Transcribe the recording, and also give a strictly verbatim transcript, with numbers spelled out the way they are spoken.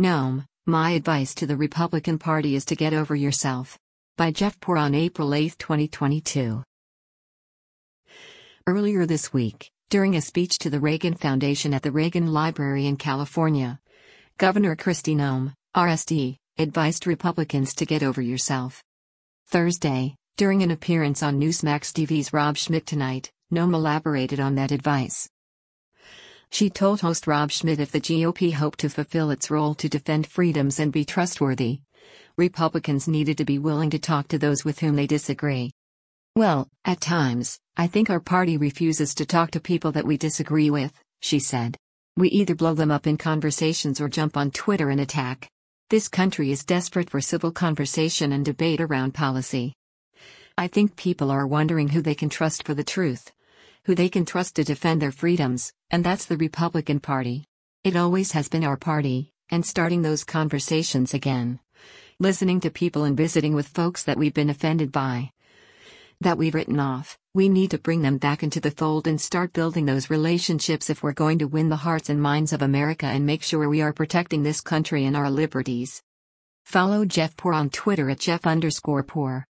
Noam, my advice to the Republican Party is to get over yourself. By Jeff Poor on April eighth, twenty twenty-two. Earlier this week, during a speech to the Reagan Foundation at the Reagan Library in California, Governor Kristi Noem, R S D, advised Republicans to get over yourself. Thursday, during an appearance on Newsmax T V's Rob Schmitt Tonight, Noem elaborated on that advice. She told host Rob Schmitt if the G O P hoped to fulfill its role to defend freedoms and be trustworthy, Republicans needed to be willing to talk to those with whom they disagree. Well, at times, I think our party refuses to talk to people that we disagree with, she said. We either blow them up in conversations or jump on Twitter and attack. This country is desperate for civil conversation and debate around policy. I think people are wondering who they can trust for the truth, who they can trust to defend their freedoms, and that's the Republican Party. It always has been our party, and starting those conversations again. Listening to people and visiting with folks that we've been offended by, that we've written off, we need to bring them back into the fold and start building those relationships if we're going to win the hearts and minds of America and make sure we are protecting this country and our liberties. Follow Jeff Poor on Twitter at Jeff underscore Poor.